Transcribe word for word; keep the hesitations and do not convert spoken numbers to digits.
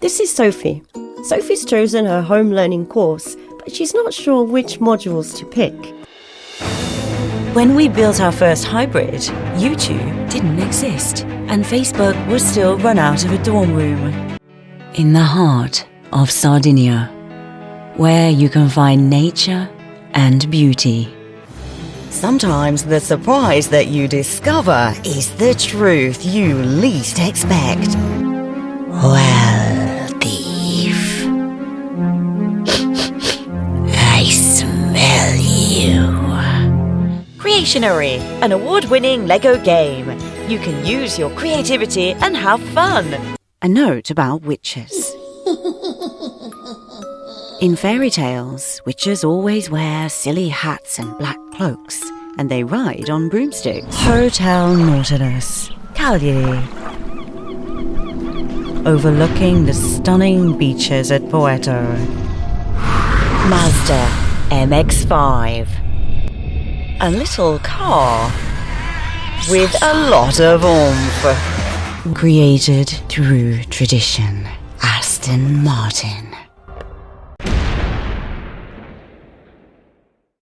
This is Sophie. Sophie's chosen her home learning course, but she's not sure which modules to pick. When we built our first hybrid, YouTube didn't exist, and Facebook was still run out of a dorm room. In the heart of Sardinia, where you can find nature and beauty. Sometimes the surprise that you discover is the truth you least expect. Well, thief, I smell you. Creationary, an award-winning Lego game. You can use your creativity and have fun. A note about witches. In fairy tales, witches always wear silly hats and black cloaks, and they ride on broomsticks. Hotel Nautilus, Cagliari. Overlooking the stunning beaches at Poeto. Mazda M X five. A little car with a lot of oomph. Created through tradition. Aston Martin.